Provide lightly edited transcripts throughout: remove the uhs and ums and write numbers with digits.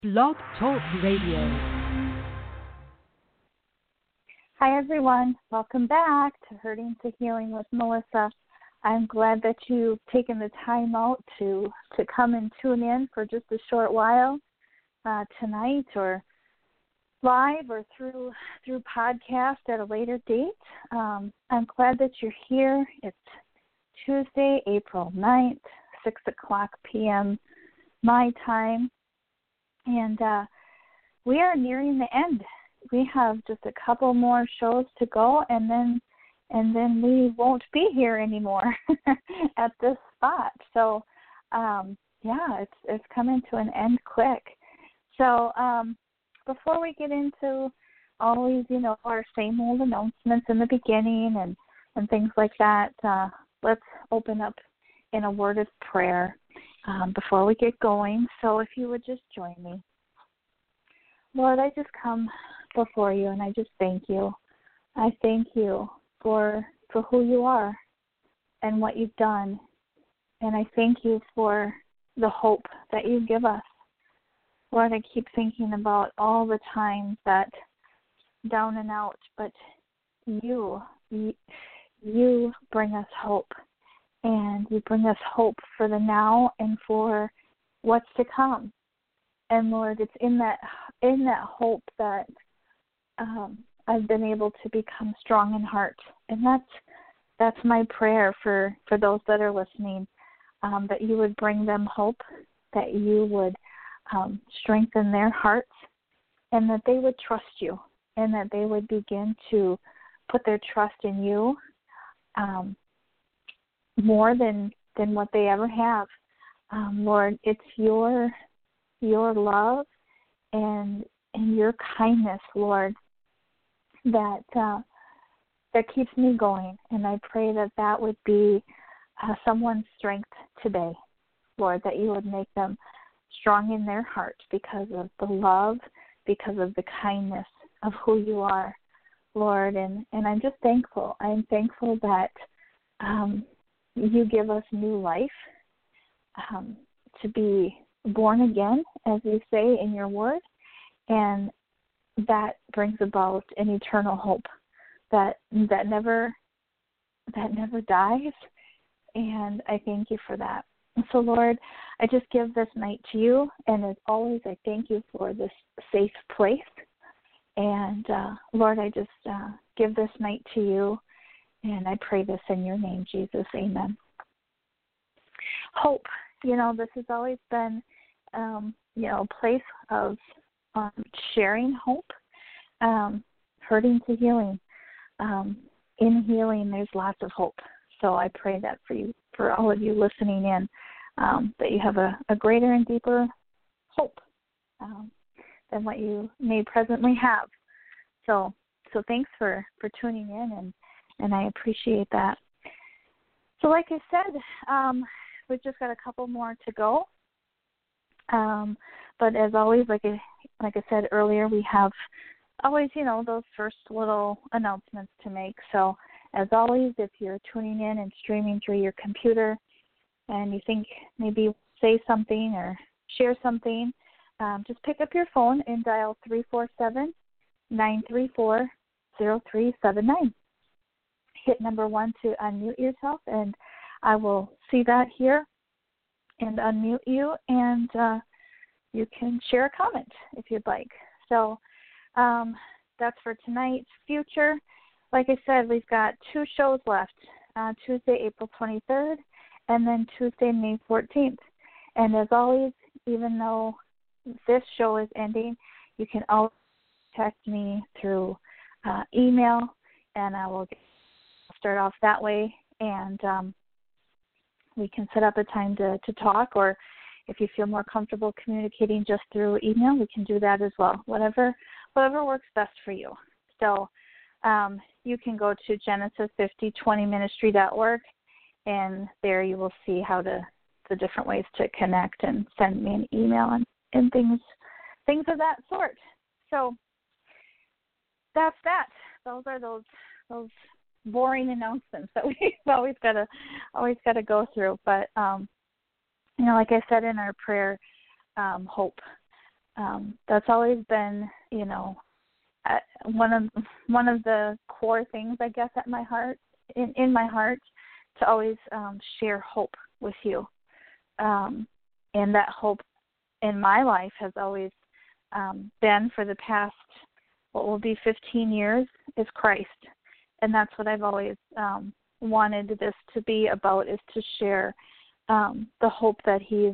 Blog Talk Radio. Hi, everyone. Welcome back to Hurting to Healing with Melissa. I'm glad that you've taken the time out to come and tune in for just a short while tonight, or live, or through podcast at a later date. I'm glad that you're here. It's Tuesday, April 9th, 6 o'clock p.m. my time. And we are nearing the end. We have just a couple more shows to go, and then we won't be here anymore at this spot. So, it's coming to an end quick. So, before we get into always, our same old announcements in the beginning and things like that, let's open up in a word of prayer before we get going. So if you would just join me. Lord, I just come before you and I just thank you. I thank you for who you are and what you've done. And I thank you for the hope that you give us. Lord, I keep thinking about all the times that down and out, but you bring us hope. And you bring us hope for the now and for what's to come. And Lord, it's in that hope that I've been able to become strong in heart. And that's my prayer for those that are listening, that you would bring them hope, that you would strengthen their hearts, and that they would trust you, and that they would begin to put their trust in you more than what they ever have. Lord, it's your love and your kindness, Lord, that keeps me going. And I pray that would be someone's strength today, Lord, that you would make them strong in their heart because of the love, because of the kindness of who you are, Lord. And I'm just thankful. I'm thankful that you give us new life, to be born again, as you say in your word, and that brings about an eternal hope that never dies, and I thank you for that. And so, Lord, I just give this night to you, and as always, I thank you for this safe place, and Lord, I just give this night to you. And I pray this in your name, Jesus. Amen. Hope. This has always been, a place of sharing hope, hurting to healing. In healing, there's lots of hope. So I pray that for all of you listening in, that you have a greater and deeper hope than what you may presently have. So thanks for tuning in, and I appreciate that. So like I said, we've just got a couple more to go. But as always, like I said earlier, we have always, those first little announcements to make. So as always, if you're tuning in and streaming through your computer and you think maybe say something or share something, just pick up your phone and dial 347-934-0379. Hit number 1 to unmute yourself, and I will see that here and unmute you, and you can share a comment if you'd like. So that's for tonight's future. Like I said, we've got 2 shows left, Tuesday, April 23rd, and then Tuesday, May 14th. And as always, even though this show is ending, you can always text me through email, and I will start off that way, and we can set up a time to talk, or if you feel more comfortable communicating just through email, we can do that as well, whatever works best for you. So you can go to Genesis5020ministry.org, and there you will see how the different ways to connect and send me an email and things of that sort. So that's that. Those are those boring announcements that we've always got to go through. But like I said in our prayer, hope. That's always been, one of the core things, I guess, at my heart, in my heart, to always share hope with you. And that hope in my life has always been, for the past, what will be 15 years, is Christ. And that's what I've always wanted this to be about, is to share the hope that He's.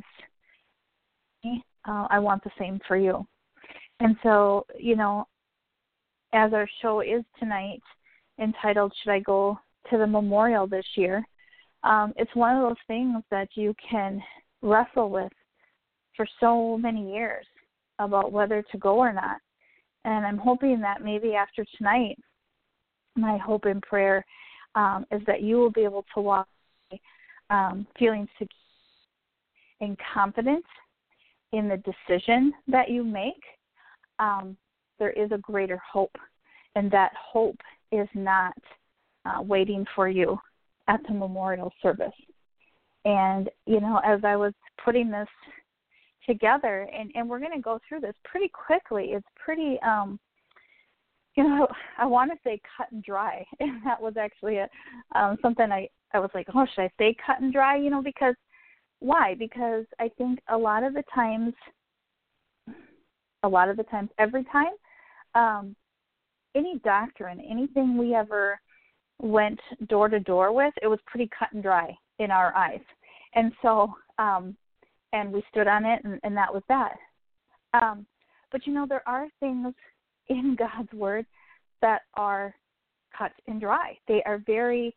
I want the same for you. And so, as our show is tonight, entitled "Should I Go to the Memorial This Year?" It's one of those things that you can wrestle with for so many years about whether to go or not. And I'm hoping that maybe after tonight, my hope and prayer is that you will be able to walk away feeling secure and confident in the decision that you make. There is a greater hope, and that hope is not waiting for you at the memorial service. And, as I was putting this together, and we're going to go through this pretty quickly. It's pretty, I want to say cut and dry. And that was actually something I was like, oh, should I say cut and dry? Because why? Because I think a lot of the times, every time, any doctrine, anything we ever went door to door with, it was pretty cut and dry in our eyes. And so, and we stood on it, and that was that. But there are things in God's Word that are cut and dry. They are very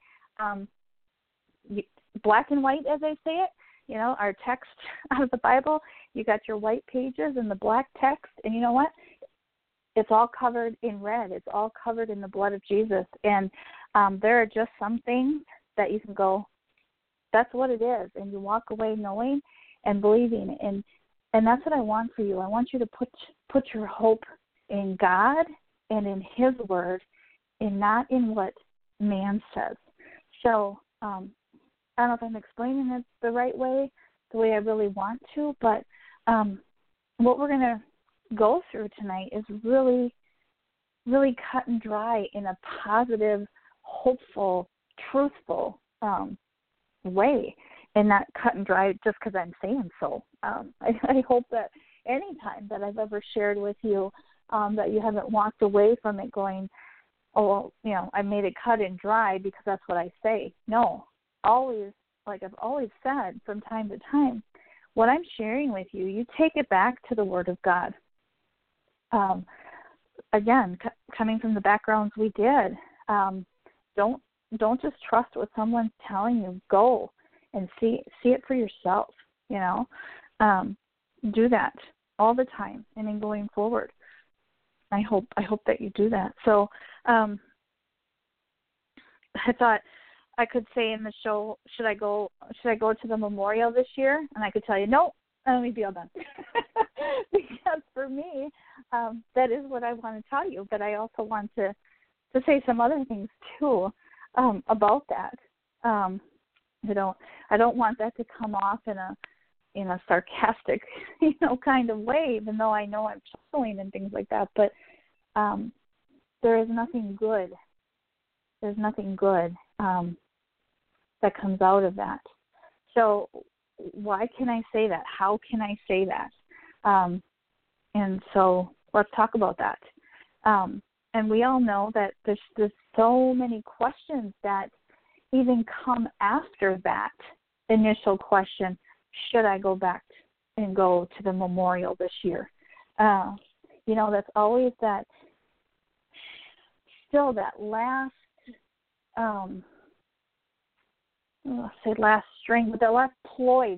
black and white, as I say it. Our text out of the Bible, you got your white pages and the black text, and you know what? It's all covered in red. It's all covered in the blood of Jesus. And there are just some things that you can go, that's what it is. And you walk away knowing and believing. And that's what I want for you. I want you to put your hope in God and in His Word, and not in what man says. So I don't know if I'm explaining it the right way, the way I really want to, but what we're going to go through tonight is really, really cut and dry in a positive, hopeful, truthful way, and not cut and dry just because I'm saying so. I hope that any time that I've ever shared with you that you haven't walked away from it going, oh, well, I made it cut and dry because that's what I say. No, always, like I've always said from time to time, what I'm sharing with you, you take it back to the Word of God. Again, coming from the backgrounds we did, don't just trust what someone's telling you. Go and see it for yourself. Do that all the time, and in going forward, I hope that you do that. So I thought I could say in the show, should I go to the memorial this year? And I could tell you, no, let me be all done. Because for me, that is what I want to tell you. But I also want to say some other things too about that. I don't want that to come off in a sarcastic, kind of way, even though I know I'm chuckling and things like that. But there is nothing good. There's nothing good that comes out of that. So why can I say that? How can I say that? And so let's talk about that. And we all know that there's so many questions that even come after that initial question, should I go back and go to the memorial this year? That's always that, still that last, last string, but that last ploy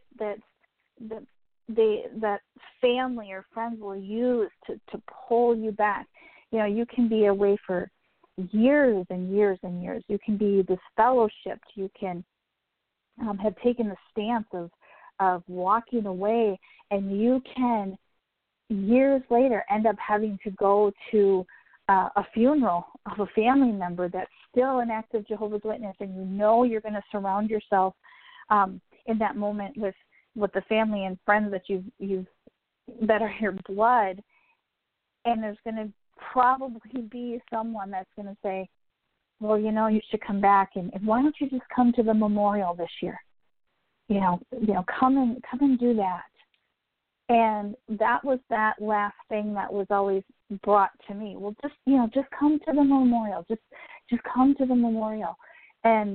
that family or friends will use to pull you back. You can be away for years and years and years. You can be disfellowshipped. You can have taken the stance of walking away, and you can years later end up having to go to a funeral of a family member that's still an active Jehovah's Witness, and you're going to surround yourself in that moment with the family and friends that you've that are your blood, and there's going to probably be someone that's going to say, well, you should come back, and why don't you just come to the memorial this year? Come and do that. And that was that last thing that was always brought to me. Well, just come to the memorial. Just come to the memorial. And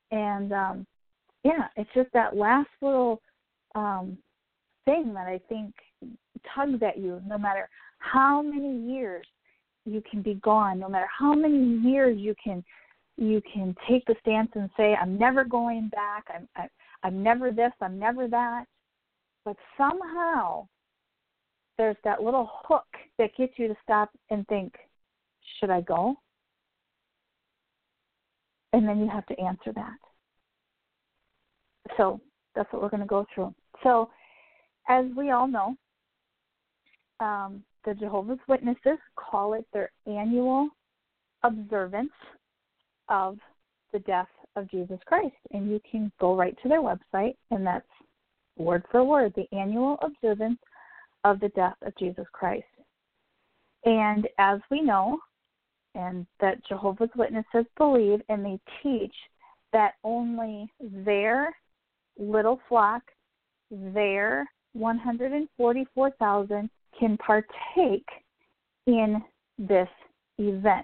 it's just that last little thing that I think tugs at you, no matter how many years you can be gone, no matter how many years you can take the stance and say, I'm never going back, I'm never this, I'm never that. But somehow there's that little hook that gets you to stop and think, should I go? And then you have to answer that. So that's what we're going to go through. So as we all know, the Jehovah's Witnesses call it their annual observance of the death of Jesus Christ. And you can go right to their website, and that's word for word, the annual observance of the death of Jesus Christ. And as we know, and that Jehovah's Witnesses believe and they teach that only their little flock, their 144,000 can partake in this event.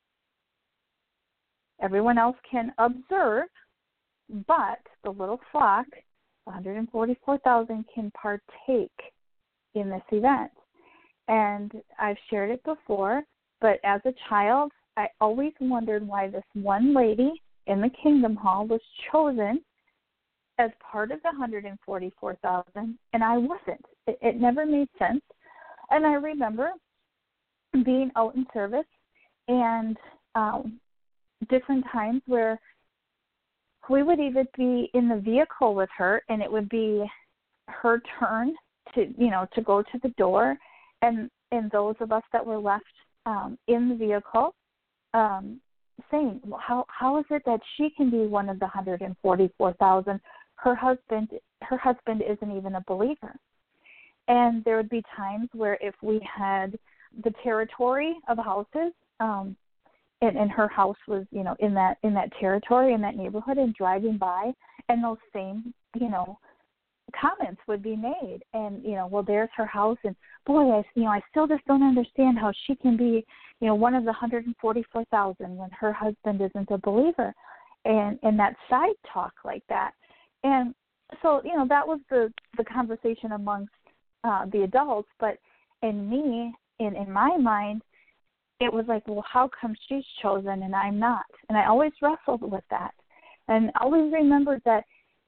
Everyone else can observe, but the little flock, 144,000, can partake in this event. And I've shared it before, but as a child, I always wondered why this one lady in the Kingdom Hall was chosen as part of the 144,000, and I wasn't. It never made sense. And I remember being out in service and different times where we would even be in the vehicle with her, and it would be her turn to go to the door, and those of us that were left in the vehicle saying, well, how is it that she can be one of the 144,000? Her husband isn't even a believer. And there would be times where if we had the territory of houses, and her house was, in that territory, in that neighborhood, and driving by, and those same, comments would be made, and well, there's her house, and boy, I still just don't understand how she can be, one of the 144,000 when her husband isn't a believer, and that side talk like that, and so that was the conversation amongst the adults, but in my mind, it was like, well, how come she's chosen and I'm not? And I always wrestled with that, and always remembered that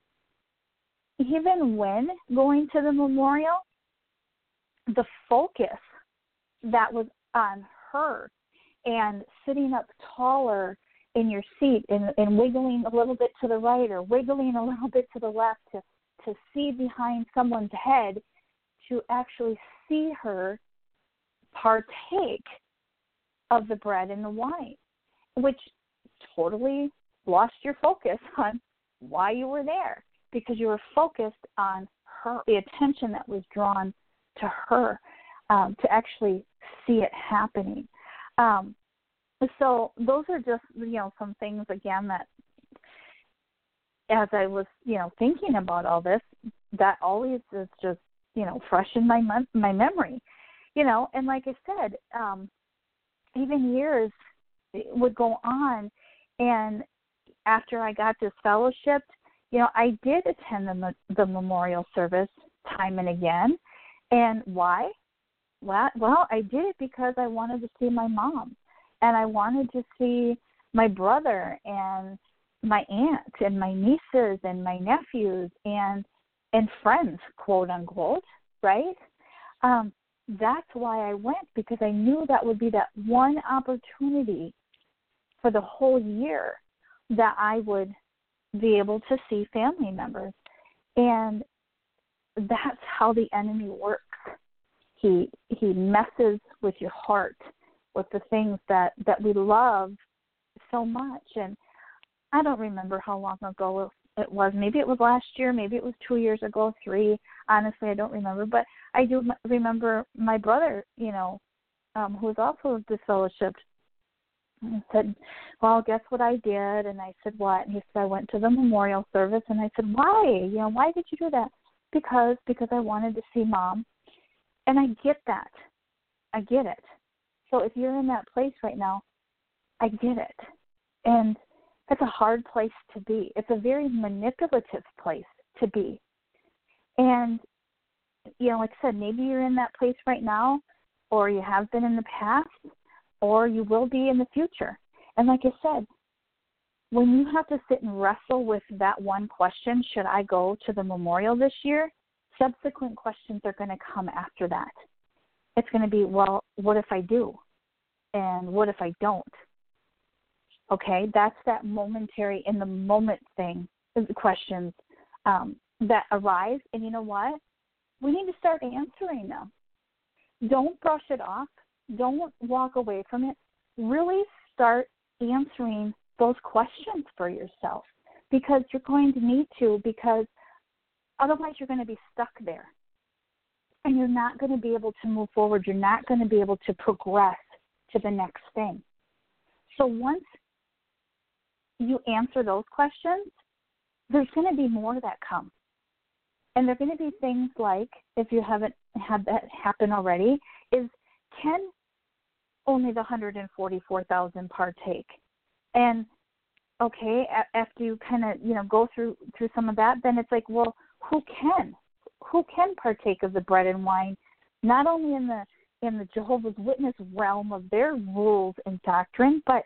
even when going to the memorial, the focus that was on her and sitting up taller in your seat and wiggling a little bit to the right or wiggling a little bit to the left to see behind someone's head, to actually see her partake of the bread and the wine, which totally lost your focus on why you were there, because you were focused on her, the attention that was drawn to her, to actually see it happening. So those are just, some things, again, that as I was, thinking about all this, that always is just, fresh in my memory, and like I said, even years would go on, and after I got disfellowshipped, I did attend the memorial service time and again. And why? Well, I did it because I wanted to see my mom, and I wanted to see my brother and my aunt and my nieces and my nephews and friends, quote unquote, right? That's why I went, because I knew that would be that one opportunity for the whole year that I would be able to see family members. And that's how the enemy works. He messes with your heart, with the things that we love so much. And I don't remember how long ago it was. Maybe it was last year, maybe it was 2 years ago, 3. Honestly, I don't remember. But I do remember my brother, who was also disfellowshipped, and said, well, guess what I did? And I said, what? And he said, I went to the memorial service. And I said, why? Why did you do that? Because I wanted to see Mom. And I get that. I get it. So if you're in that place right now, I get it. And it's a hard place to be. It's a very manipulative place to be. And, like I said, maybe you're in that place right now, or you have been in the past, or you will be in the future. And like I said, when you have to sit and wrestle with that one question, should I go to the memorial this year? Subsequent questions are going to come after that. It's going to be, well, what if I do? And what if I don't? Okay, that's that momentary, in the moment thing, questions that arise. And you know what? We need to start answering them. Don't brush it off. Don't walk away from it. Really start answering those questions for yourself, because you're going to need to, because otherwise you're going to be stuck there. And you're not going to be able to move forward. You're not going to be able to progress to the next thing. So once you answer those questions, there's going to be more that come. And they're going to be things like, if you haven't had that happen already, is can only the 144,000 partake? And okay, after you kind of go through some of that, then it's like, well, who can partake of the bread and wine? Not only in the Jehovah's Witness realm of their rules and doctrine, but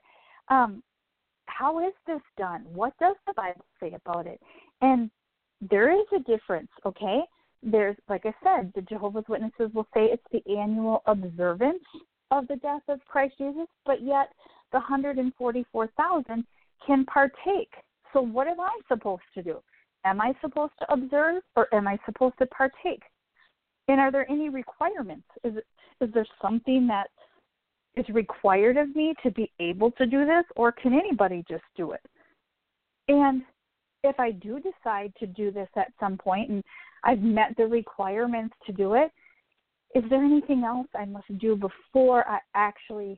how is this done? What does the Bible say about it? And there is a difference, okay? There's, like I said, the Jehovah's Witnesses will say it's the annual observance of the death of Christ Jesus, but yet the 144,000 can partake. So what am I supposed to do? Am I supposed to observe, or am I supposed to partake? And are there any requirements? Is there something that is required of me to be able to do this, or can anybody just do it? And if I do decide to do this at some point and I've met the requirements to do it, is there anything else I must do before I actually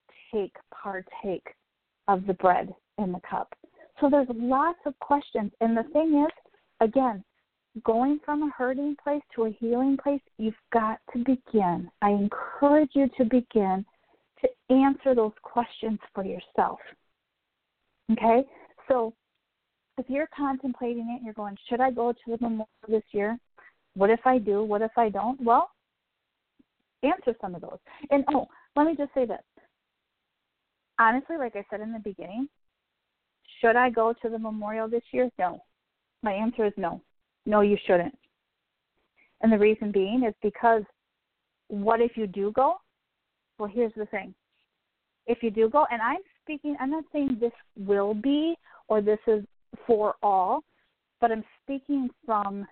partake of the bread and the cup? So there's lots of questions. And the thing is, again, going from a hurting place to a healing place, you've got to begin. I encourage you to begin to answer those questions for yourself. Okay? So if you're contemplating it and you're going, should I go to the memorial this year? What if I do? What if I don't? Well, answer some of those. And, let me just say this. Honestly, like I said in the beginning, should I go to the memorial this year? No. My answer is no. No, you shouldn't. And the reason being is because what if you do go? Well, here's the thing. If you do go, and I'm not saying this will be or this is for all, but I'm speaking from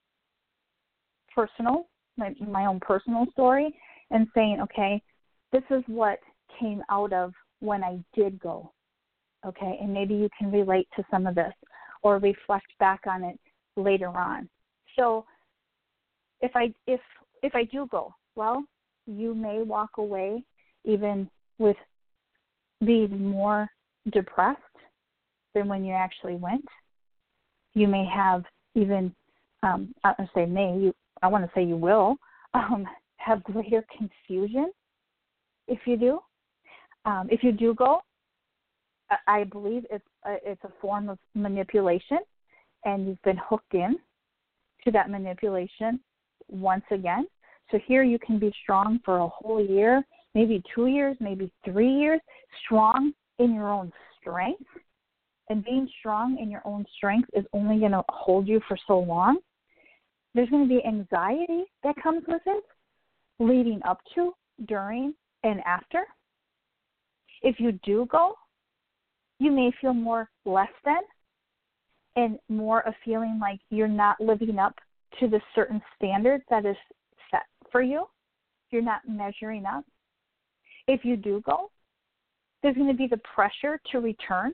my own personal story, and saying, okay, this is what came out of when I did go. Okay, and maybe you can relate to some of this or reflect back on it later on. So if I do go, well, you may walk away even with being more depressed than when you actually went. You may have even, I want to say you will have greater confusion if you do. If you do go, I believe it's a form of manipulation, and you've been hooked in to that manipulation once again. So here you can be strong for a whole year, maybe 2 years, maybe 3 years, strong in your own strength. And being strong in your own strength is only going to hold you for so long. There's going to be anxiety that comes with it, leading up to, during, and after. If you do go, you may feel more less than, and more a feeling like you're not living up to the certain standard that is set for you. You're not measuring up. If you do go, there's going to be the pressure to return.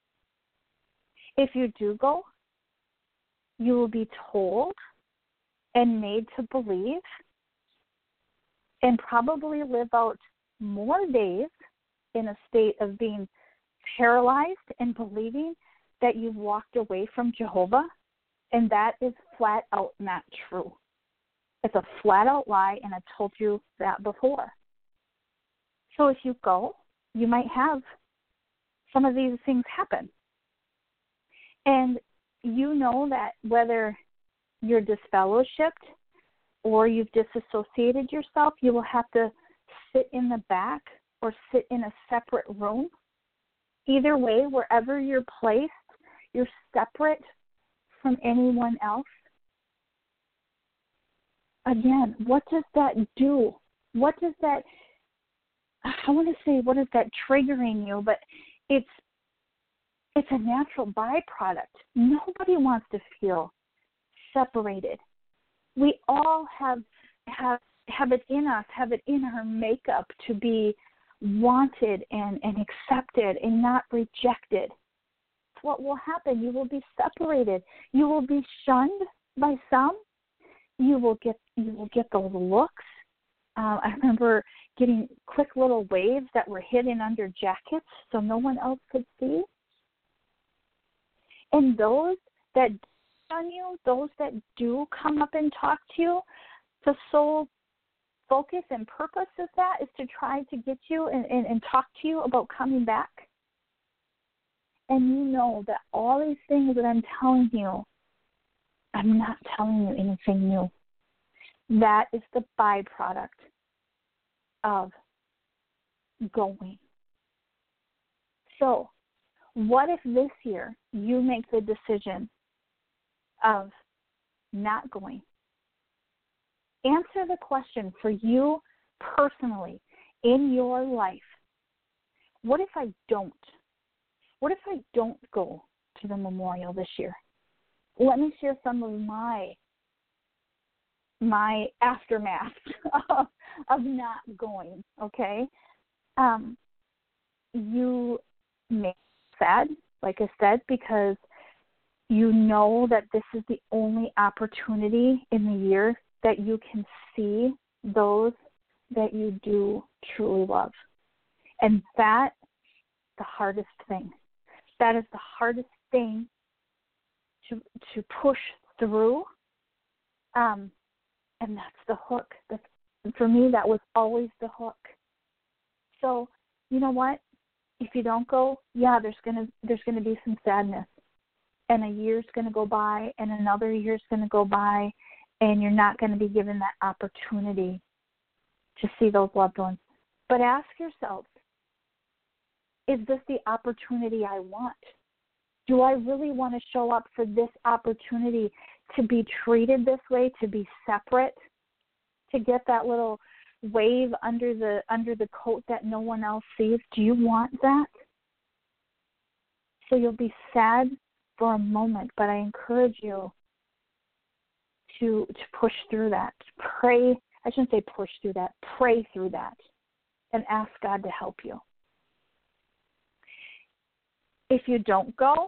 If you do go, you will be told and made to believe and probably live out more days in a state of being paralyzed and believing that you've walked away from Jehovah, and that is flat out not true. It's a flat out lie, and I've told you that before. So if you go, you might have some of these things happen. And you know that whether you're disfellowshipped or you've disassociated yourself, you will have to sit in the back or sit in a separate room. Either way, wherever you're placed, you're separate from anyone else. Again, what does that do? What does that, I want to say, what is that triggering you? But it's a natural byproduct. Nobody wants to feel separated. We all have it in us, have it in our makeup to be wanted and accepted and not rejected. What will happen? You will be separated. You will be shunned by some. You will get those looks. I remember getting quick little waves that were hidden under jackets so no one else could see. And those that shun you, those that do come up and talk to you, the sole focus and purpose of that is to try to get you and talk to you about coming back. And you know that all these things that I'm telling you, I'm not telling you anything new. That is the byproduct of going. So, what if this year you make the decision of not going? Answer the question for you personally in your life. What if I don't? What if I don't go to the memorial this year? Let me share some of my aftermath of not going, okay? You may be sad, like I said, because you know that this is the only opportunity in the year that you can see those that you do truly love. And that's the hardest thing. That is the hardest thing to push through. And that's the hook. For me, that was always the hook. So, you know what? If you don't go, yeah, there's gonna be some sadness. And a year's going to go by, and another year's going to go by, and you're not going to be given that opportunity to see those loved ones. But ask yourself, is this the opportunity I want? Do I really want to show up for this opportunity to be treated this way, to be separate, to get that little wave under the coat that no one else sees? Do you want that? So you'll be sad for a moment, but I encourage you to push through that. Pray. I shouldn't say push through that. Pray through that and ask God to help you. If you don't go,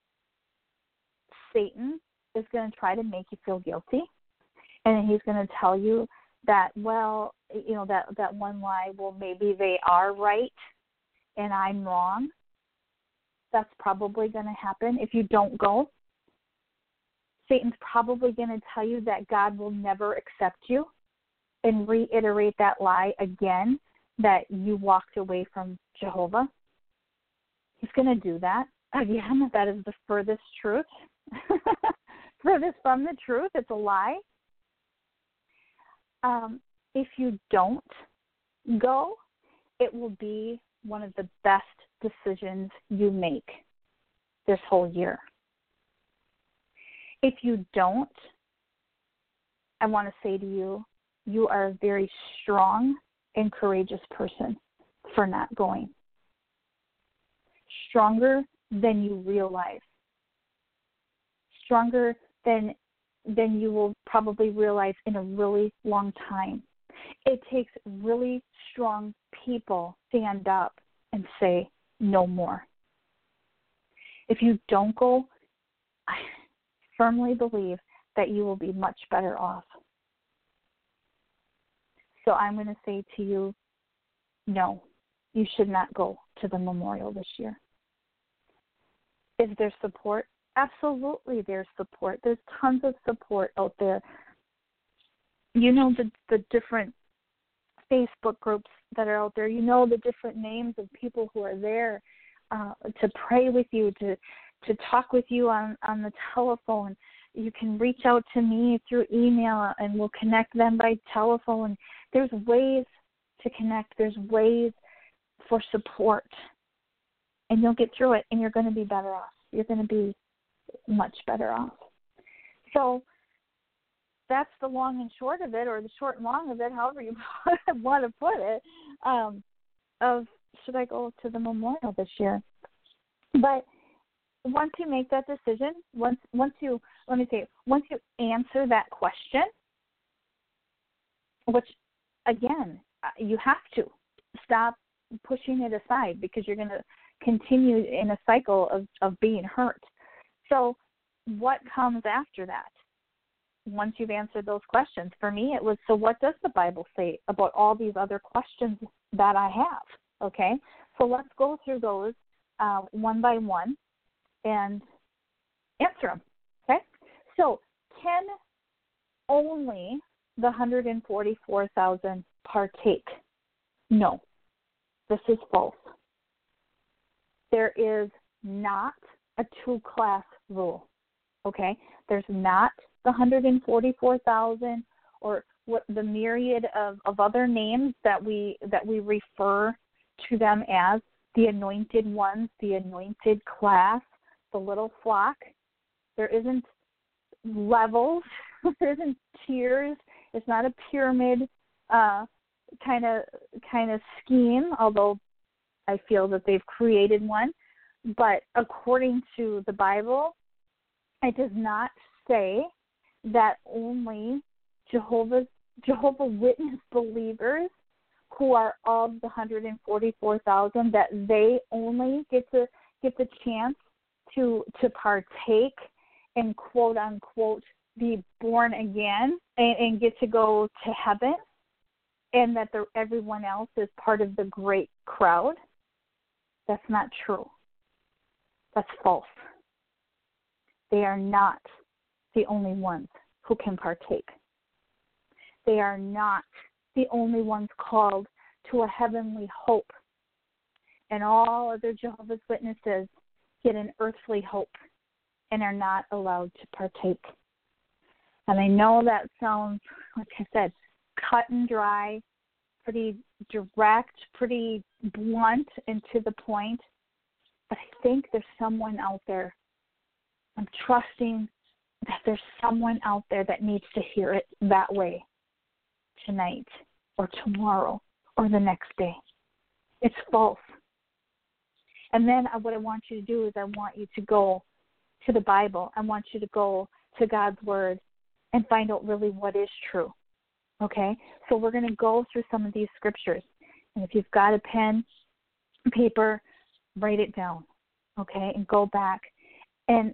Satan is going to try to make you feel guilty, and he's going to tell you that, well, you know, that one lie, well, maybe they are right and I'm wrong. That's probably going to happen if you don't go. Satan's probably going to tell you that God will never accept you and reiterate that lie again, that you walked away from Jehovah. He's going to do that. Again, that is the furthest truth. Furthest from the truth. It's a lie. If you don't go, it will be one of the best decisions you make this whole year. If you don't, I want to say to you, you are a very strong and courageous person for not going. Stronger than you realize. Stronger than you will probably realize in a really long time. It takes really strong people to stand up and say, no more. If you don't go, I firmly believe that you will be much better off. So I'm going to say to you, no, you should not go to the memorial this year. Is there support? Absolutely there's support. There's tons of support out there. You know the different Facebook groups that are out there. You know the different names of people who are there to pray with you, to talk with you on the telephone. You can reach out to me through email, and we'll connect them by telephone. There's ways to connect. There's ways for support. And you'll get through it, and you're going to be better off. You're going to be much better off. So that's the long and short of it, or the short and long of it, however you want to put it, of should I go to the memorial this year. But once you make that decision, once you answer that question, which, again, you have to stop pushing it aside because you're going to continue in a cycle of being hurt. So what comes after that? Once you've answered those questions, for me it was, so what does the Bible say about all these other questions that I have? Okay, so let's go through those one by one and answer them. Okay, so can only the 144,000 partake? No, this is false. There is not a two-class rule. Okay, there's not the 144,000 or what the myriad of other names that we refer to them as, the anointed ones, the anointed class, the little flock. There isn't levels, there isn't tiers. It's not a pyramid kind of scheme, although I feel that they've created one. But according to the Bible, it does not say that only Jehovah Witness believers who are of the 144,000, that they only get the chance to partake and quote unquote be born again and get to go to heaven, and that everyone else is part of the great crowd. That's not true. That's false. They are not the only ones who can partake. They are not the only ones called to a heavenly hope. And all other Jehovah's Witnesses get an earthly hope and are not allowed to partake. And I know that sounds, like I said, cut and dry, pretty direct, pretty blunt and to the point. But I think there's someone out there. I'm trusting that there's someone out there that needs to hear it that way tonight or tomorrow or the next day. It's false. And then what I want you to do is I want you to go to the Bible. I want you to go to God's Word and find out really what is true. Okay? So we're going to go through some of these scriptures. And if you've got a pen, paper, write it down. Okay? And go back and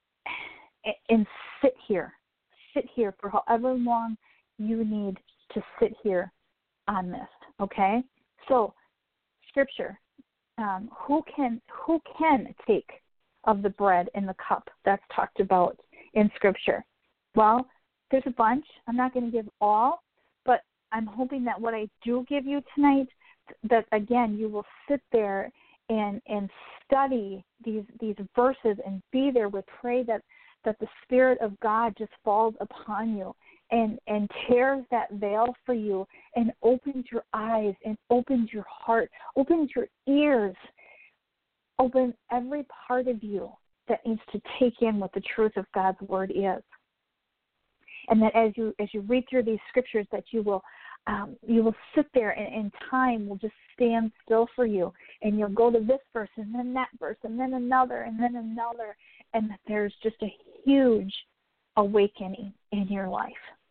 sit here. Sit here for however long you need to sit here on this. Okay? So, scripture. Who can take of the bread and the cup that's talked about in Scripture? Well, there's a bunch. I'm not going to give all, but I'm hoping that what I do give you tonight, that again you will sit there and study these verses and be there with pray that the Spirit of God just falls upon you and tears that veil for you and opens your eyes and opens your heart, opens your ears, open every part of you that needs to take in what the truth of God's Word is. And that as you read through these scriptures, that you will sit there and time will just stand still for you, and you'll go to this verse and then that verse and then another, and that there's just a huge awakening in your life.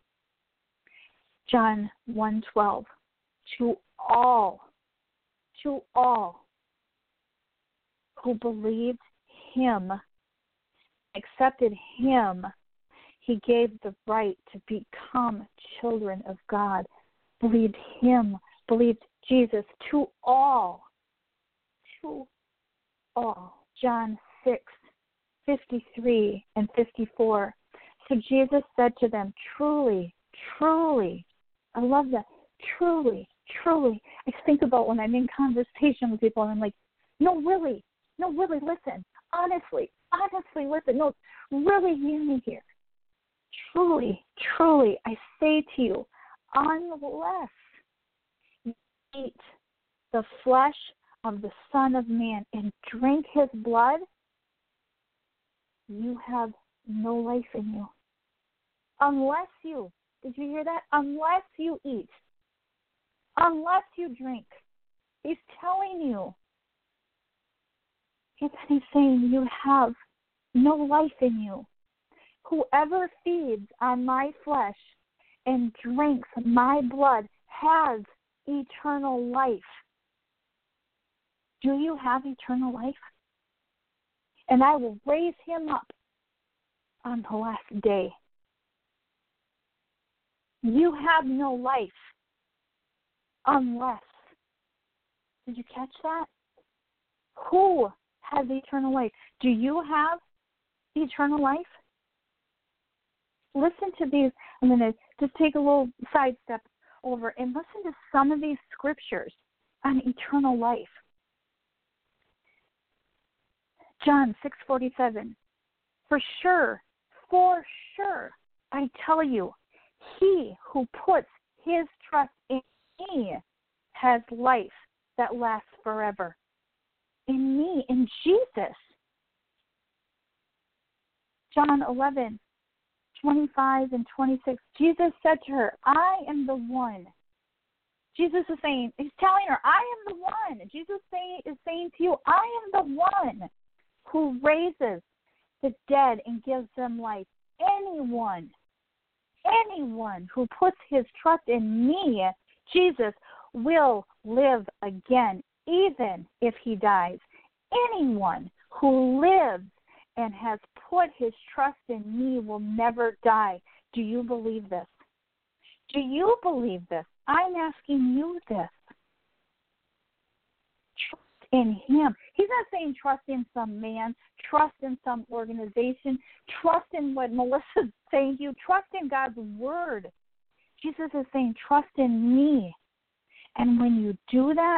John 1:12, to all who believed him, accepted him, he gave the right to become children of God. believed him, believed Jesus, to all. John 6:53 and 54. So Jesus said to them, truly, truly, I love that, truly, truly. I think about when I'm in conversation with people and I'm like, no, really, listen. Honestly, listen. No, really hear me here. Truly, truly, I say to you, unless you eat the flesh of the Son of Man and drink his blood, you have no life in you. Unless you, did you hear that? Unless you eat, unless you drink. He's telling you. He's saying you have no life in you. Whoever feeds on my flesh and drinks my blood has eternal life. Do you have eternal life? And I will raise him up on the last day. You have no life unless. Did you catch that? Who has eternal life? Do you have eternal life? Listen to these. I'm going to just take a little sidestep over and listen to some of these scriptures on eternal life. John 6:47. For sure, I tell you, he who puts his trust in me has life that lasts forever. In me, in Jesus. John 11:25 and 26. Jesus said to her, I am the one. Jesus is saying, he's telling her, I am the one. Jesus is saying to you, I am the one who raises the dead and gives them life. Anyone who puts his trust in me, Jesus, will live again, even if he dies. Anyone who lives and has put his trust in me will never die. Do you believe this? Do you believe this? I'm asking you this. Trust in him. He's not saying trust in some man, trust in some organization, trust in what Melissa's saying to you, trust in God's word. Jesus is saying trust in me. And when you do that,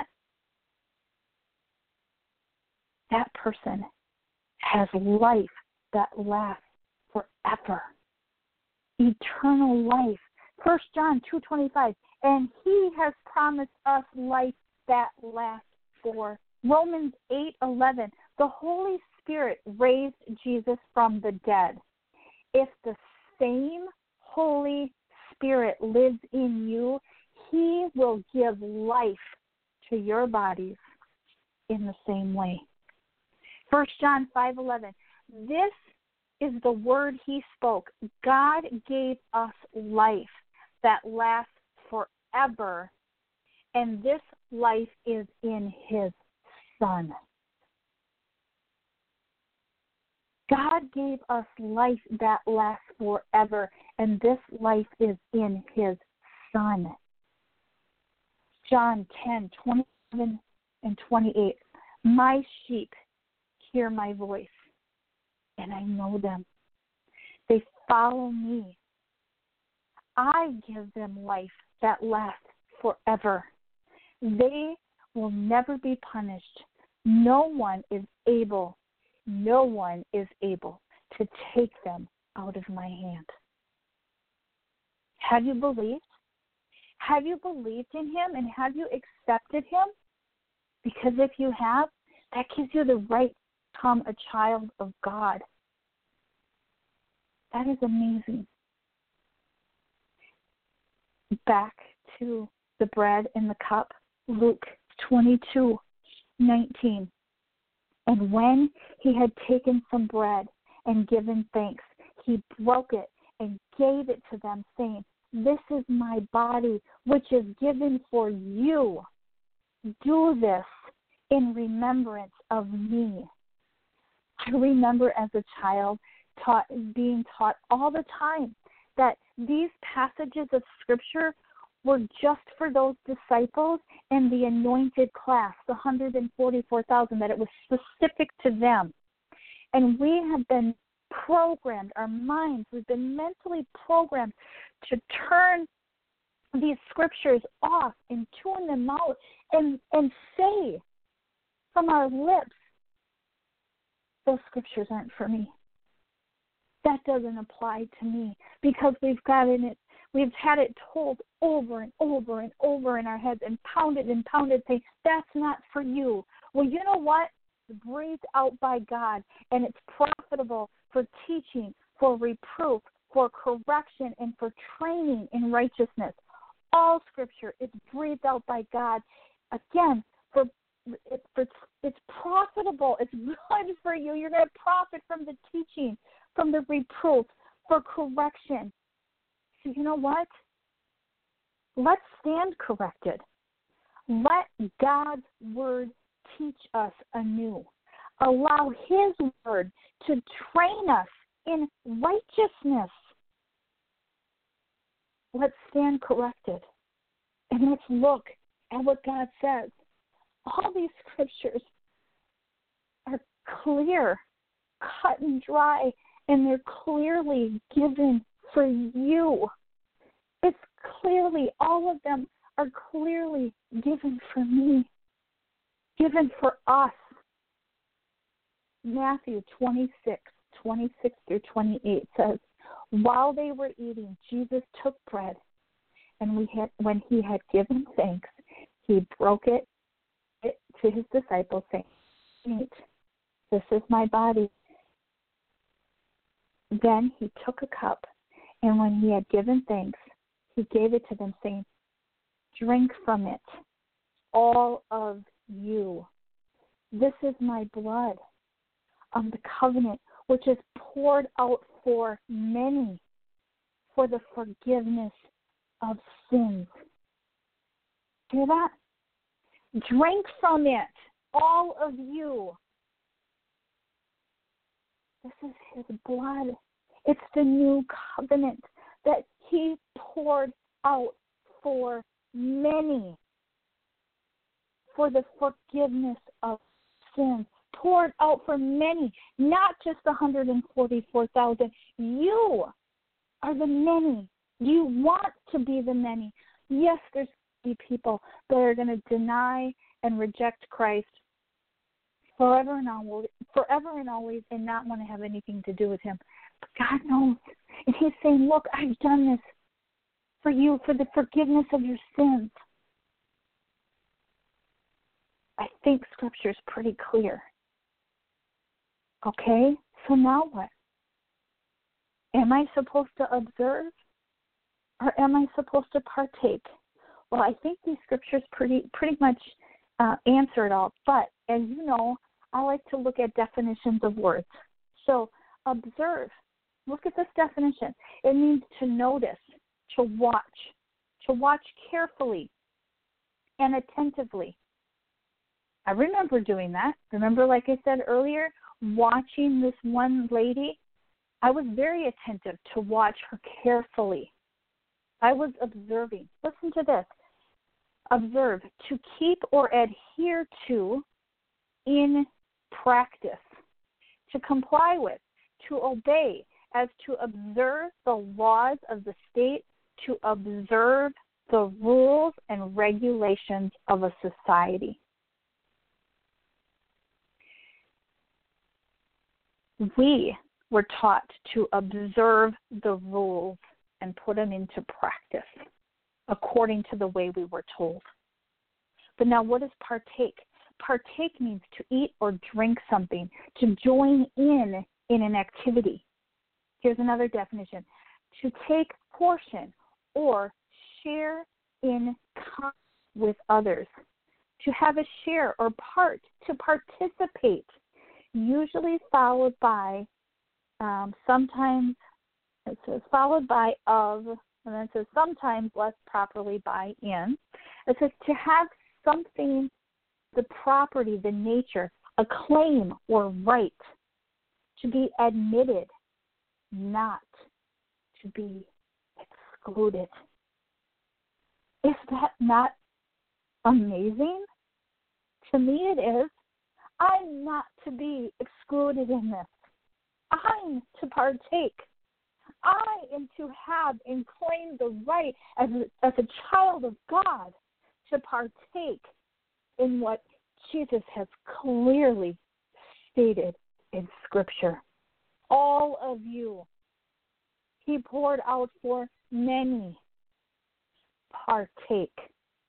that person has life that lasts forever. Eternal life. 1 John 2:25. And he has promised us life that lasts forever. Romans 8:11. The Holy Spirit raised Jesus from the dead. If the same Holy Spirit lives in you, he will give life to your bodies in the same way. 1 John 5:11. This is the word he spoke. God gave us life that lasts forever, and this life is in his Son. God gave us life that lasts forever, and this life is in his Son. John 10:27 and 28. My sheep hear my voice, and I know them. They follow me. I give them life that lasts forever. They will never be punished. No one is able to take them out of my hand. Have you believed? Have you believed in him, and have you accepted him? Because if you have, that gives you the right to become a child of God. That is amazing. Back to the bread and the cup. Luke 22:19. And when he had taken some bread and given thanks, he broke it and gave it to them, saying, this is my body, which is given for you. Do this in remembrance of me. I remember as a child being taught all the time that these passages of Scripture were just for those disciples and the anointed class, the 144,000, that it was specific to them. And we have been programmed, our minds, we've been mentally programmed to turn these scriptures off and tune them out and say from our lips, those scriptures aren't for me. That doesn't apply to me, because we've had it told over and over and over in our heads and pounded, saying, that's not for you. Well, you know what? It's breathed out by God, and it's profitable for teaching, for reproof, for correction, and for training in righteousness. All Scripture is breathed out by God. Again, it's profitable. It's good for you. You're going to profit from the teaching, from the reproof, for correction. So you know what? Let's stand corrected. Let God's word teach us anew. Allow his word to train us in righteousness. Let's stand corrected. And let's look at what God says. All these scriptures are clear, cut and dry, and they're clearly given for you. It's clearly, all of them are clearly given for me, given for us. Matthew 26 through 28 says, while they were eating, Jesus took bread, and when he had given thanks, he broke it to his disciples, saying, eat, this is my body. Then he took a cup, and when he had given thanks, he gave it to them, saying, drink from it, all of you. This is my blood of the covenant, which is poured out for many for the forgiveness of sins. Hear that? Drink from it, all of you. This is his blood. It's the new covenant that he poured out for many for the forgiveness of sins. Poured out for many, not just the 144,000. You are the many. You want to be the many. Yes, there's going to be people that are going to deny and reject Christ forever and always, and not want to have anything to do with him. But God knows. And he's saying, look, I've done this for you, for the forgiveness of your sins. I think Scripture is pretty clear. Okay, so now what? Am I supposed to observe, or am I supposed to partake? Well, I think these scriptures pretty much answer it all. But as you know, I like to look at definitions of words. So observe. Look at this definition. It means to notice, to watch carefully and attentively. I remember doing that. Remember, like I said earlier, watching this one lady, I was very attentive to watch her carefully. I was observing. Listen to this. Observe, to keep or adhere to in practice, to comply with, to obey, as to observe the laws of the state, to observe the rules and regulations of a society. We were taught to observe the rules and put them into practice according to the way we were told. But now what is partake? Partake means to eat or drink something, to join in an activity. Here's another definition. To take portion or share in common with others. To have a share or part, to participate. Usually followed by, sometimes it says followed by of, and then it says sometimes less properly by in. It says to have something, the property, the nature, a claim or right, to be admitted, not to be excluded. Is that not amazing? To me it is. I'm not to be excluded in this. I'm to partake. I am to have and claim the right as a child of God to partake in what Jesus has clearly stated in Scripture. All of you, He poured out for many. Partake.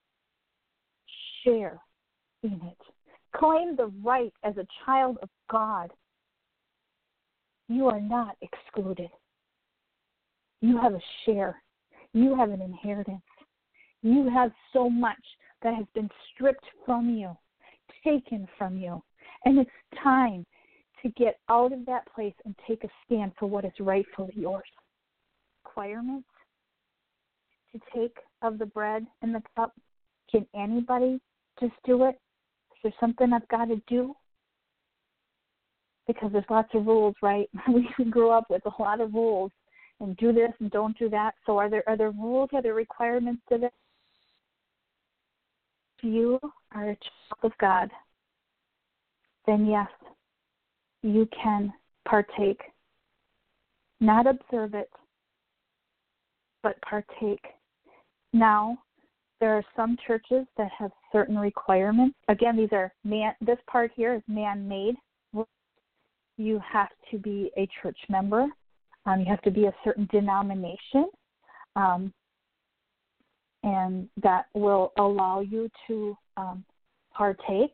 Share in it. Claim the right as a child of God. You are not excluded. You have a share. You have an inheritance. You have so much that has been stripped from you, taken from you. And it's time to get out of that place and take a stand for what is rightfully yours. Requirements to take of the bread and the cup. Can anybody just do it? Is there something I've got to do? Because there's lots of rules, right? We grew up with a lot of rules, and do this and don't do that. So are there rules, are there requirements to this? If you are a child of God, then yes, you can partake. Not observe it, but partake. Now, there are some churches that have certain requirements. Again, this part here is man-made. You have to be a church member. You have to be a certain denomination, and that will allow you to partake.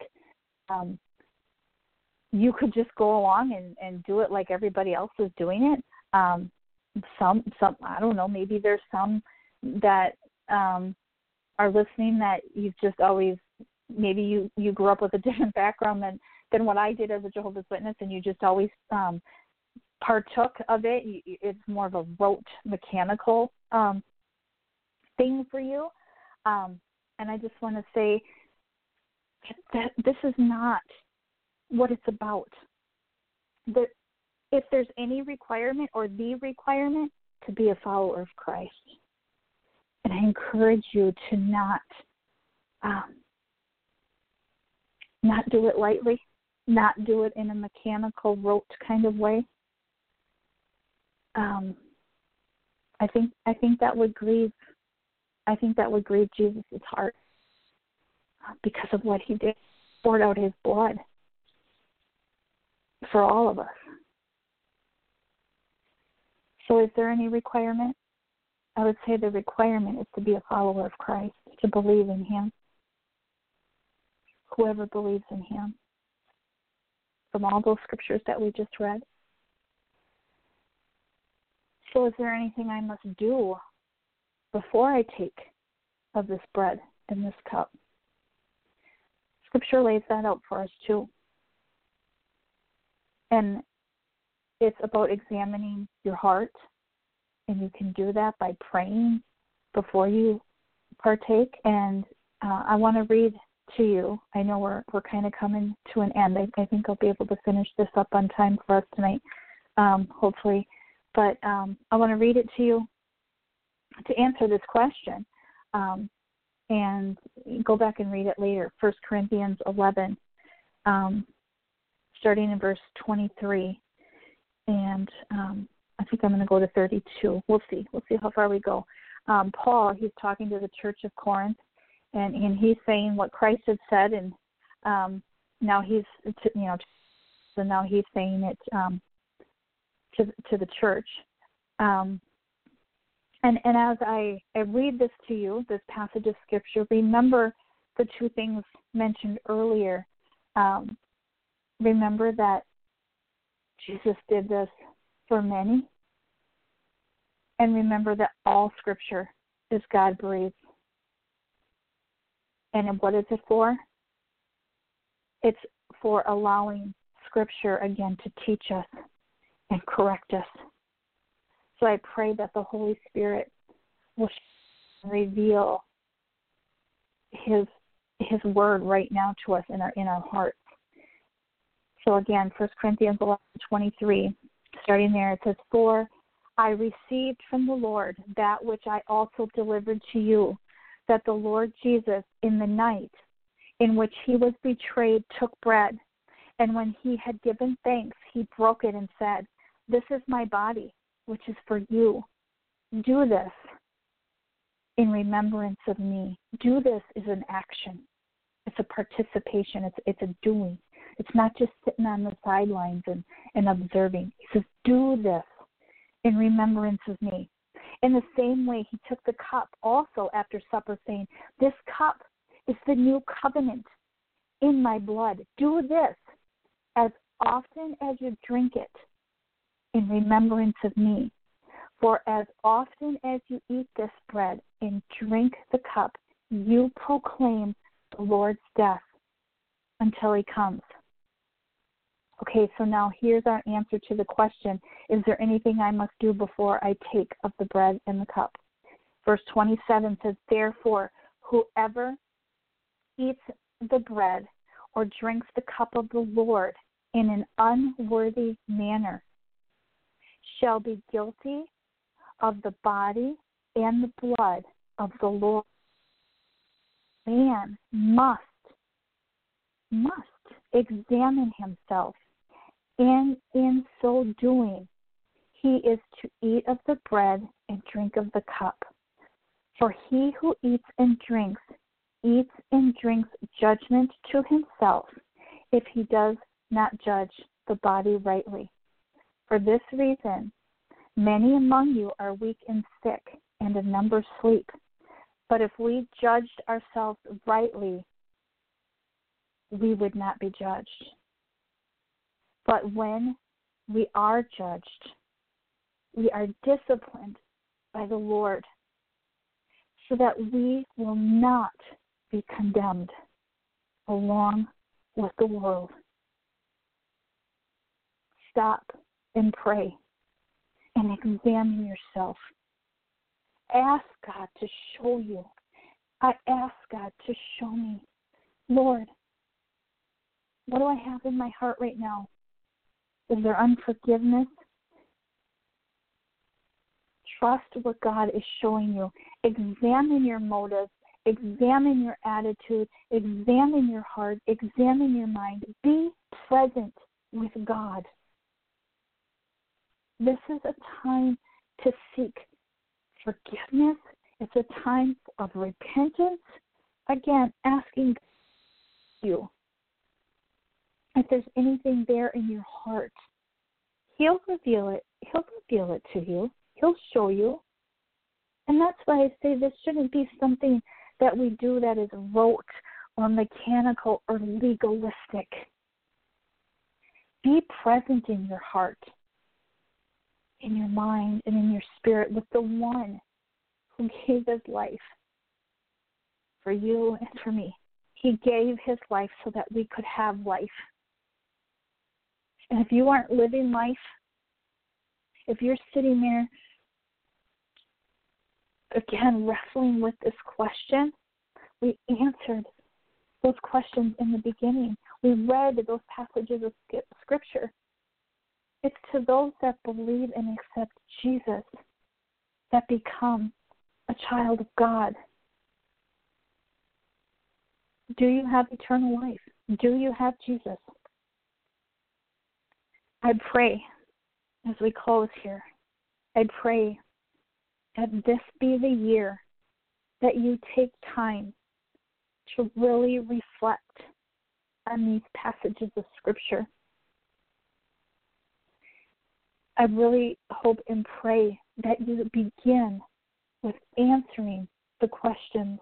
You could just go along and do it like everybody else is doing it. Some I don't know, maybe there's some that are listening that you've just always, maybe you grew up with a different background than what I did as a Jehovah's Witness, and you just always partook of it. It's more of a rote, mechanical thing for you. And I just want to say that this is not what it's about. If there's any requirement or the requirement, to be a follower of Christ. And I encourage you to not do it lightly, not do it in a mechanical, rote kind of way. I think that would grieve. I think that would grieve Jesus' heart because of what He did. Poured out His blood for all of us. So is there any requirement? I would say the requirement is to be a follower of Christ, to believe in Him. Whoever believes in Him. From all those scriptures that we just read. So is there anything I must do before I take of this bread and this cup? Scripture lays that out for us too. And it's about examining your heart, and you can do that by praying before you partake. And I want to read to you. I know we're kind of coming to an end. I think I'll be able to finish this up on time for us tonight, hopefully. But I want to read it to you to answer this question. And go back and read it later. 1 Corinthians 11, starting in verse 23. And I think I'm going to go to 32. We'll see. We'll see how far we go. Paul, he's talking to the church of Corinth, and he's saying what Christ had said, and now he's, so now he's saying it to the church. And as I read this to you, this passage of Scripture, remember the two things mentioned earlier. Remember that Jesus did this for many. And remember that all Scripture is God-breathed. And what is it for? It's for allowing Scripture, again, to teach us and correct us. So I pray that the Holy Spirit will reveal His word right now to us in our hearts. So again, 1 Corinthians 11:23, starting there, it says, "For I received from the Lord that which I also delivered to you, that the Lord Jesus, in the night in which he was betrayed, took bread, and when he had given thanks, he broke it and said, "This is my body, which is for you. Do this in remembrance of me." Do this is an action. It's a participation. It's a doing. It's not just sitting on the sidelines and observing. He says, do this in remembrance of me. In the same way, he took the cup also after supper, saying, "This cup is the new covenant in my blood. Do this as often as you drink it in remembrance of me. For as often as you eat this bread and drink the cup, you proclaim the Lord's death until he comes." Okay, so now here's our answer to the question, is there anything I must do before I take of the bread and the cup? Verse 27 says, "Therefore, whoever eats the bread or drinks the cup of the Lord in an unworthy manner shall be guilty of the body and the blood of the Lord. Man must examine himself, and in so doing, he is to eat of the bread and drink of the cup. For he who eats and drinks judgment to himself, if he does not judge the body rightly. For this reason, many among you are weak and sick, and a number sleep. But if we judged ourselves rightly, we would not be judged. But when we are judged, we are disciplined by the Lord, so that we will not be condemned along with the world." Stop and pray and examine yourself. Ask God to show you. I ask God to show me, Lord, what do I have in my heart right now? Is there unforgiveness? Trust what God is showing you. Examine your motives. Examine your attitude. Examine your heart. Examine your mind. Be present with God. This is a time to seek forgiveness. It's a time of repentance. Again, asking you if there's anything there in your heart. He'll reveal it. He'll reveal it to you. He'll show you. And that's why I say this shouldn't be something that we do that is rote or mechanical or legalistic. Be present in your heart, in your mind, and in your spirit with the one who gave his life for you and for me. He gave his life so that we could have life. And if you aren't living life, if you're sitting there, again, wrestling with this question, we answered those questions in the beginning. We read those passages of Scripture. It's to those that believe and accept Jesus that become a child of God. Do you have eternal life? Do you have Jesus? I pray as we close here, I pray that this be the year that you take time to really reflect on these passages of Scripture. I really hope and pray that you begin with answering the questions.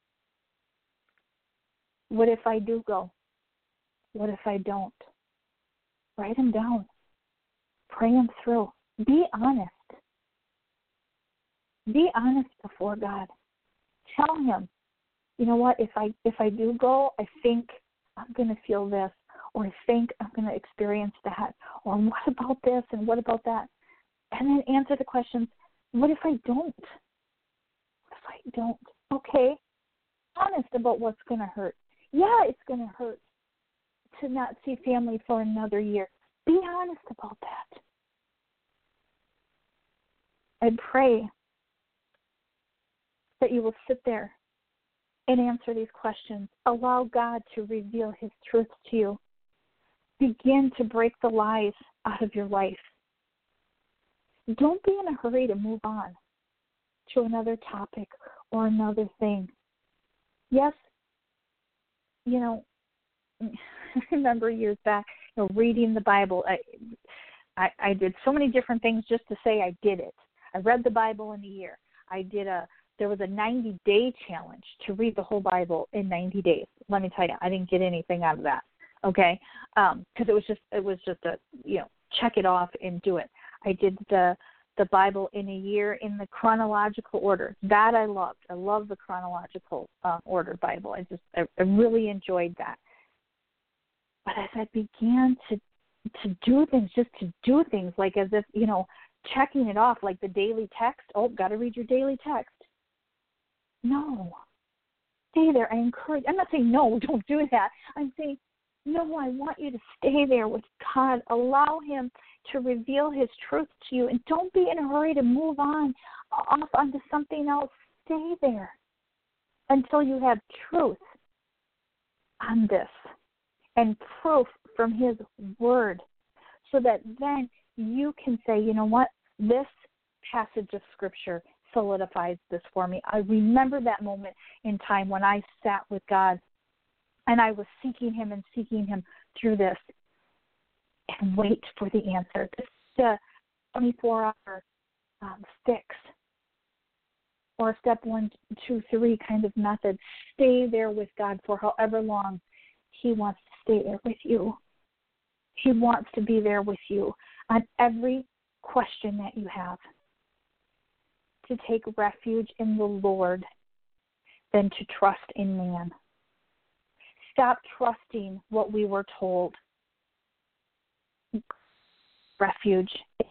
What if I do go? What if I don't? Write them down. Pray them through. Be honest. Be honest before God. Tell him, you know what, if I do go, I think I'm going to feel this, or I think I'm going to experience that, or what about this and what about that? And then answer the questions, what if I don't? What if I don't? Okay, honest about what's going to hurt. Yeah, it's going to hurt to not see family for another year. Be honest about that. I pray that you will sit there and answer these questions. Allow God to reveal his truth to you. Begin to break the lies out of your life. Don't be in a hurry to move on to another topic or another thing. Yes, I remember years back, reading the Bible. I did so many different things just to say I did it. I read the Bible in a year. There was a 90-day challenge to read the whole Bible in 90 days. Let me tell you, I didn't get anything out of that. Okay, because it was just a check it off and do it. I did the Bible in a year in the chronological order. That I loved. I love the chronological order Bible. I really enjoyed that. But as I began to do things, just to do things, like as if, checking it off, like the daily text. Oh, got to read your daily text. No. Stay there. I'm not saying, no, don't do that. I'm saying, no, I want you to stay there with God. Allow him to reveal his truth to you. And don't be in a hurry to move on off onto something else. Stay there until you have truth on this and proof from his word, so that then you can say, you know what, this passage of Scripture solidifies this for me. I remember that moment in time when I sat with God and I was seeking him through this, and wait for the answer. This is a 24-hour fix, or a step 1, 2, 3 kind of method. Stay there with God for however long he wants to stay there with you. He wants to be there with you on every question that you have. To take refuge in the Lord than to trust in man. Stop trusting what we were told. Refuge.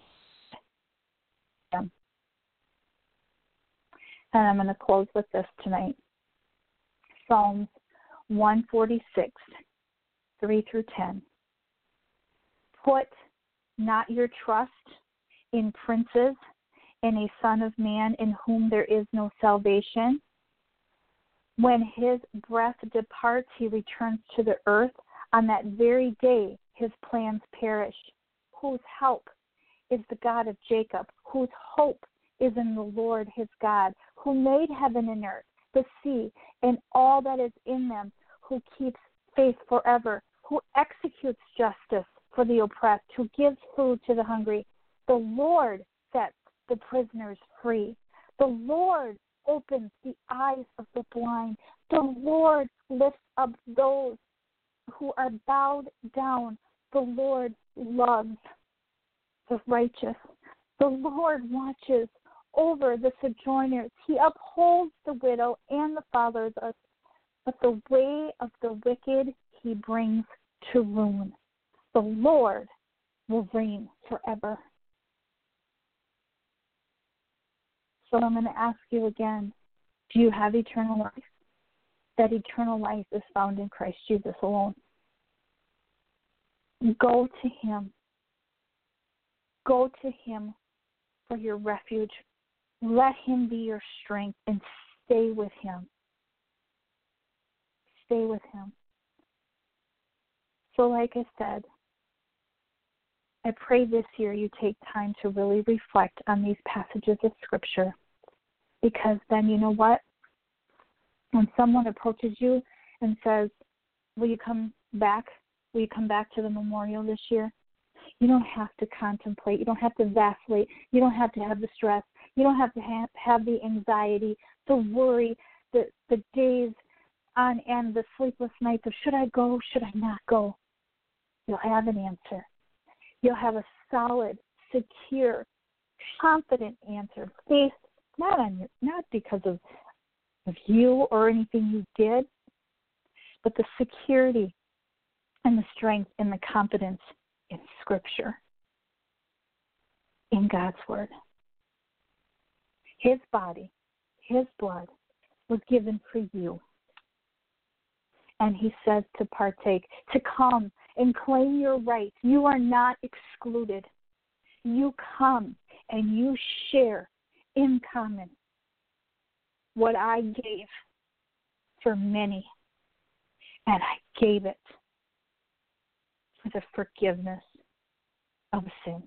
And I'm going to close with this tonight. Psalms 146, 3 through 10. Put not your trust in princes, in a son of man in whom there is no salvation. When his breath departs, he returns to the earth. On that very day, his plans perish. Whose help is the God of Jacob, whose hope is in the Lord his God, who made heaven and earth, the sea, and all that is in them, who keeps faith forever, who executes justice for the oppressed, who gives food to the hungry. The Lord sets the prisoners free. The Lord opens the eyes of the blind. The Lord lifts up those who are bowed down. The Lord loves the righteous. The Lord watches over the sojourners. He upholds the widow and the fatherless, but the way of the wicked he brings to ruin. The Lord will reign forever. So I'm going to ask you again, do you have eternal life? That eternal life is found in Christ Jesus alone. Go to him. Go to him for your refuge. Let him be your strength and stay with him. Stay with him. So like I said, I pray this year you take time to really reflect on these passages of Scripture, because then you know what? When someone approaches you and says, will you come back? Will you come back to the memorial this year? You don't have to contemplate. You don't have to vacillate. You don't have to have the stress. You don't have to have the anxiety, the worry, the days on end, the sleepless nights of should I go, should I not go? You'll have an answer. You'll have a solid, secure, confident answer based not because of you or anything you did, but the security and the strength and the confidence in Scripture, in God's Word. His body, his blood was given for you. And he says to partake, to come and claim your rights. You are not excluded. You come and you share in common what I gave for many, and I gave it for the forgiveness of sins.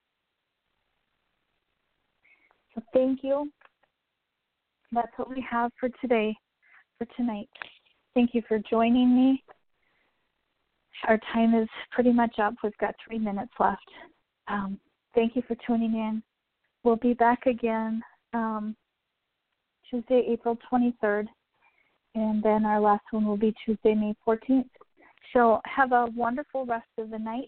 So thank you. That's what we have for today, for tonight. Thank you for joining me. Our time is pretty much up. We've got 3 minutes left. Thank you for tuning in. We'll be back again Tuesday, April 23rd, and then our last one will be Tuesday, May 14th. So have a wonderful rest of the night,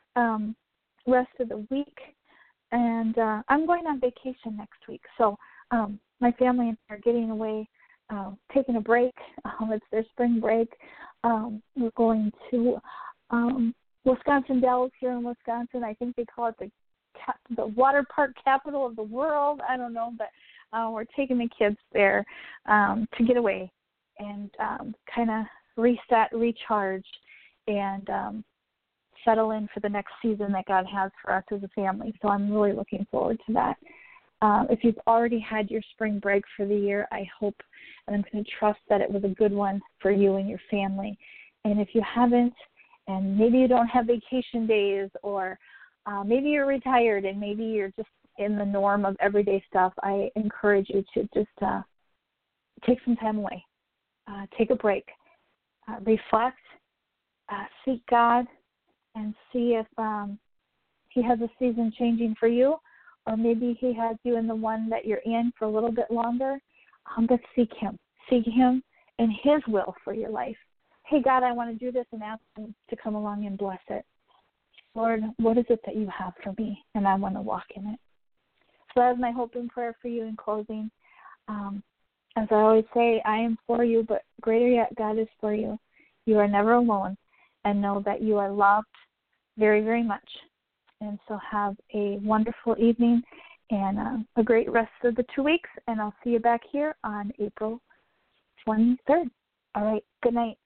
rest of the week, and I'm going on vacation next week. So my family and I are getting away, taking a break. It's their spring break. We're going to Wisconsin Dells here in Wisconsin. I think they call it the water park capital of the world. I don't know, but we're taking the kids there to get away and kind of reset, recharge, and settle in for the next season that God has for us as a family. So I'm really looking forward to that. If you've already had your spring break for the year, I hope and I'm going to trust that it was a good one for you and your family. And if you haven't, and maybe you don't have vacation days, or maybe you're retired and maybe you're just in the norm of everyday stuff, I encourage you to just take some time away, take a break, reflect, seek God, and see if He has a season changing for you, or maybe He has you in the one that you're in for a little bit longer. But seek Him and His will for your life. Hey, God, I want to do this, and ask Him to come along and bless it. Lord, what is it that you have for me? And I want to walk in it. So that is my hope and prayer for you in closing. As I always say, I am for you, but greater yet, God is for you. You are never alone, and know that you are loved very, very much. And so have a wonderful evening and a great rest of the 2 weeks, and I'll see you back here on April 23rd. All right, good night.